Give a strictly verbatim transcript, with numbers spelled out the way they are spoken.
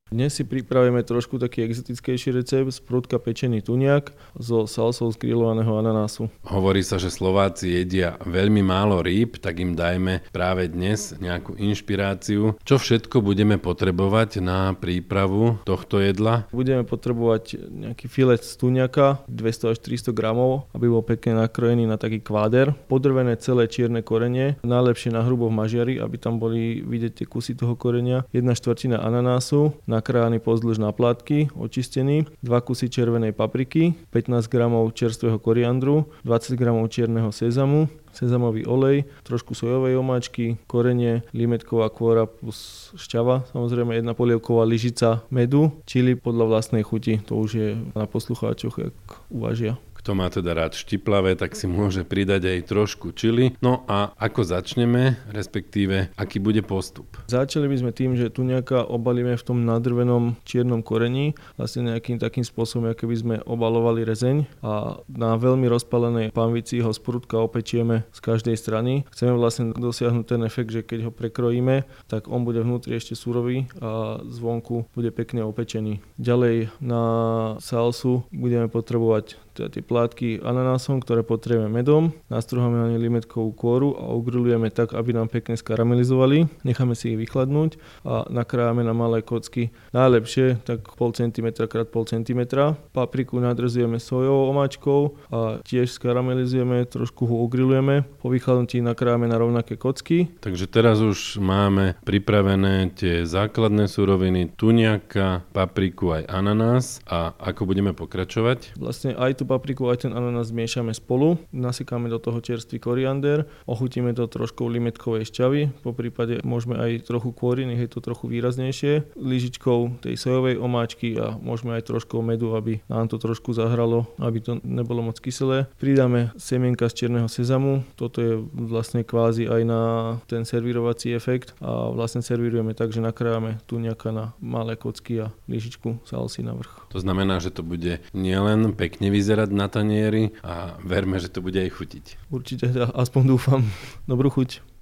Dnes si pripravíme trošku taký exotickejší recept, sprúdka pečený tuniak so salsou z grillovaného ananásu. Hovorí sa, že Slováci jedia veľmi málo rýb, tak im dajme práve dnes nejakú inšpiráciu. Čo všetko budeme potrebovať na prípravu tohto jedla? Budeme potrebovať nejaký filet z tuniaka, dvesto až tristo gramov, aby bol pekne nakrojený na taký kváder. Podrvené celé čierne korenie, najlepšie na hrubo v mažiari, aby tam boli vidieť tie kusy toho korenia. Jedna štvrtina ananásu, nakrájaný pozdĺž na plátky, očistený, dva kusy červenej papriky, pätnásť gramov čerstvého koriandru, dvadsať gramov čierneho sezamu, sezamový olej, trošku sojovej omáčky, korenie, limetková kôra plus šťava, samozrejme jedna polievková lyžica medu, čili podľa vlastnej chuti, to už je na poslucháčoch, jak uvažia. Kto má teda rád štiplavé, tak si môže pridať aj trošku čili. No a ako začneme, respektíve aký bude postup? Začali by sme tým, že tuniaka obalíme v tom nadrvenom čiernom korení, vlastne nejakým takým spôsobom, ako by sme obalovali rezeň a na veľmi rozpálenej panvici ho sprúdka opečieme z každej strany. Chceme vlastne dosiahnuť ten efekt, že keď ho prekrojíme, tak on bude vnútri ešte surový a zvonku bude pekne opečený. Ďalej na salsu budeme potrebovať teda tie plátky ananásom, ktoré potrebujeme medom, nastruháme na ne limetkovú kôru a ugrilujeme tak, aby nám pekne skaramelizovali. Necháme si ich vychladnúť a nakrájame na malé kocky. Najlepšie tak pol centimetra krát pol centimetra. Papriku nadrezujeme sojovou omáčkou a tiež skaramelizujeme, trošku ho ugrilujeme. Po vychladnutí nakrájame na rovnaké kocky. Takže teraz už máme pripravené tie základné suroviny tuniaka, papriku aj ananás a ako budeme pokračovať? Vlastne aj tu papriku, aj ten ananás zmiešame spolu, nasykáme do toho čerstvý koriander, ochutíme to trošku limetkovej šťavy, po prípade môžeme aj trochu kôry, nech je to trochu výraznejšie, lyžičkou tej sojovej omáčky a môžeme aj trošku medu, aby nám to trošku zahralo, aby to nebolo moc kyselé. Pridáme semienka z čierneho sezamu, toto je vlastne kvázi aj na ten servírovací efekt a vlastne servírujeme tak, že nakrájame tuniaka na malé kocky a lyžičku salsy na vrch. To znamená, že to bude nielen pekne vyzerať na tanieri a verme, že to bude aj chutiť. Určite, aspoň dúfam. Dobrú chuť.